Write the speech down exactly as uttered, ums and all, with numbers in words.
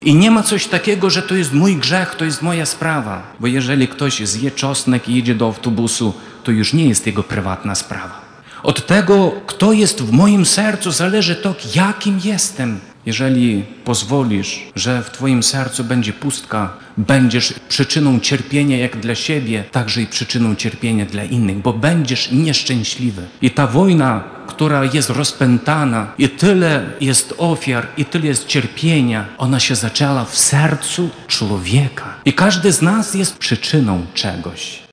I nie ma coś takiego, że to jest mój grzech, to jest moja sprawa. Bo jeżeli ktoś zje czosnek i idzie do autobusu, to już nie jest jego prywatna sprawa. Od tego, kto jest w moim sercu, zależy to, jakim jestem. Jeżeli pozwolisz, że w twoim sercu będzie pustka, będziesz przyczyną cierpienia jak dla siebie, także i przyczyną cierpienia dla innych, bo będziesz nieszczęśliwy. I ta wojna, która jest rozpętana i tyle jest ofiar, i tyle jest cierpienia, ona się zaczęła w sercu człowieka. I każdy z nas jest przyczyną czegoś.